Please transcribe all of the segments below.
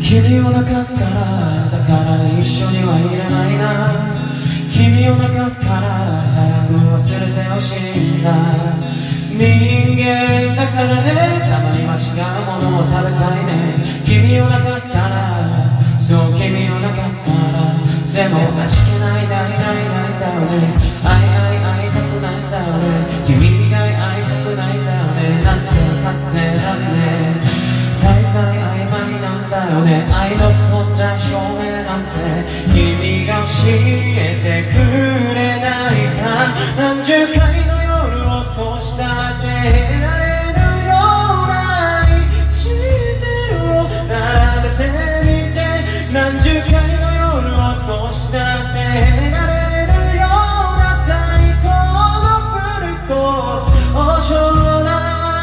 君を泣かすからだから一緒にはいらないな。君を泣かすから早く忘れてほしいんだ。人間だからね、たまには違うものを食べたいね。君を泣かすから、そう君を泣かすから。でも味気ないないないないんだよね。会いたくないんだよね。君以外会いたくないんだよね。なんて勝手だね。大体曖昧なんだよね。愛の存在証明なんて君が教えてくれないか。何十回の夜を少しだって得られるような愛してるを並べてみて。何十回の夜を少しだって得られるような最高のフルコースを将来。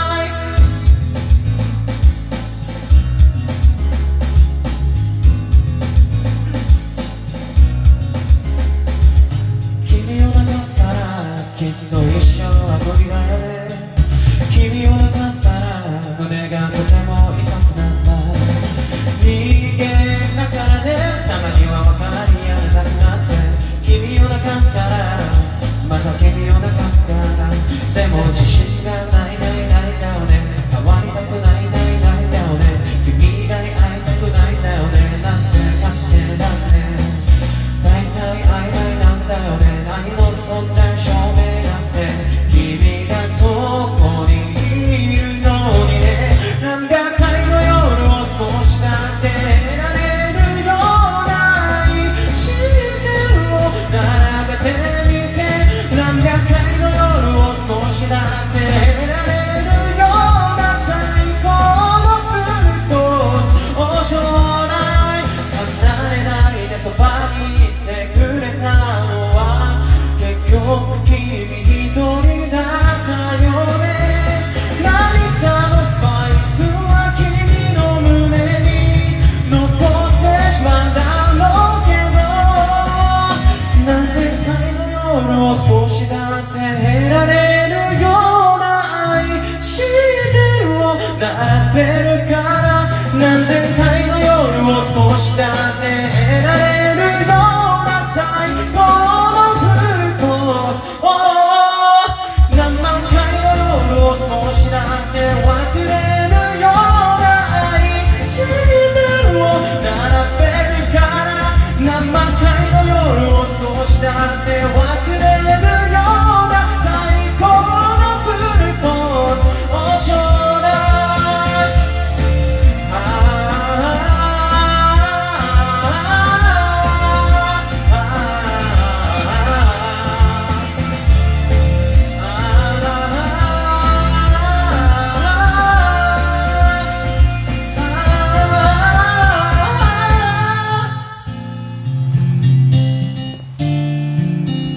きっと一生は無理だよね。君を泣かすから胸がとても痛くなった。人間だからね、たまには分かり合いたくなって。君を泣かすからまた君を泣かすから。でも自信がないないないだよね。変わりたくないないないだよね。君以外会いたくないんだよね。なんて勝手だね。大体曖昧なんだよね。愛の存在証明君がそこにいるのにね。何百回の夜を少しだって得られるような愛してるを並べてみて。何百回の夜を少しだって得られるような最高のフルコースを将来。離れないでそばにいてくれたのは結局君一人少しだって得られるような愛してるを並べる